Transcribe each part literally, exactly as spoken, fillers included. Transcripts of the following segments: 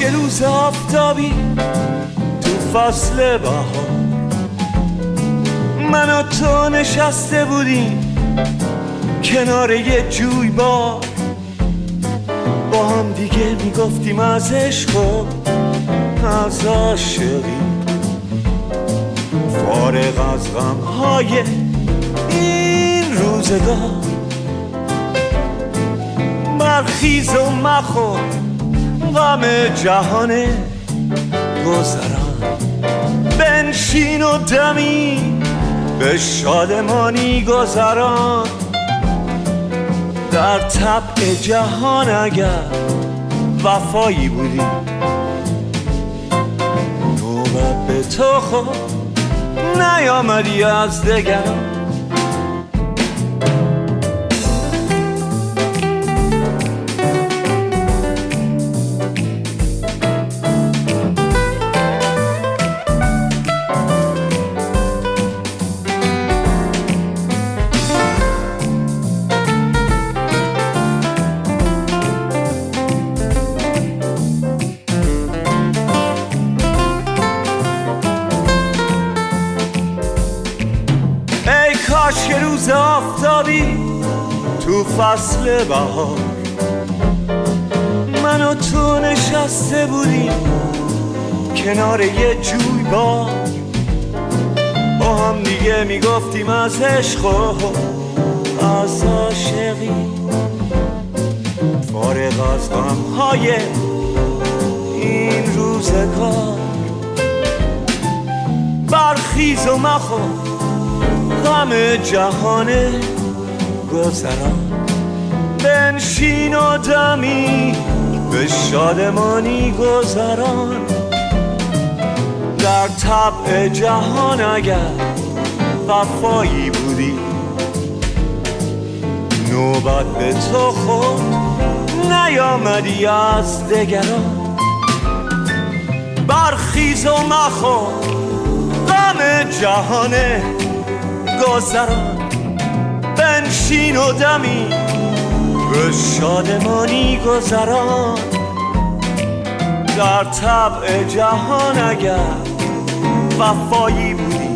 یه روز آفتابی تو فصل بهار من و تو نشسته بودیم کنار یه جویبار، با هم دیگه میگفتیم از عشق و از عاشقی، فارغ از غمهای این روزگار. برخیز و مخور غم جهان گذران، بنشین و دمی به شادمانی گذران. در طبع جهان اگر وفایی بودی، نوبت به تو خود نیامدی از دگران. کاش یه روز آفتابی تو فصل بهار من و تو نشسته بودیم کنار یه جویبار، با هم دیگه میگفتیم از عشق و از عاشقی، فارغ از غمهای این روزگار. برخیز و مخور غم جهان گذران، بنشین و دمی به شادمانی گذران. در طبع جهان اگر وفایی بودی، نوبت به تو خود نیامدی از دگران. برخیز و مخور غم جهان گذران، بنشین و دمی به شادمانی گذران. در طبع جهان اگر وفایی بودی،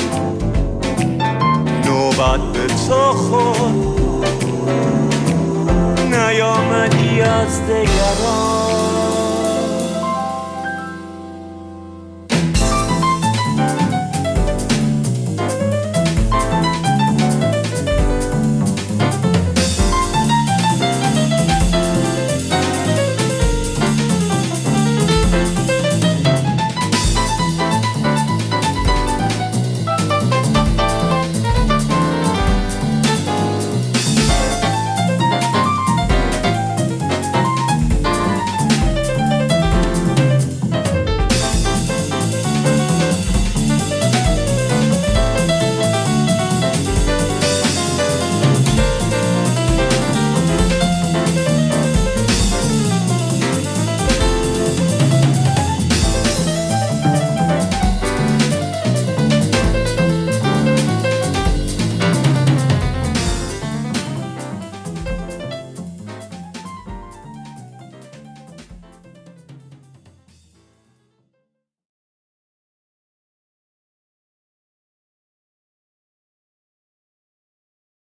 نوبت به تو خود نیامدی از دگران.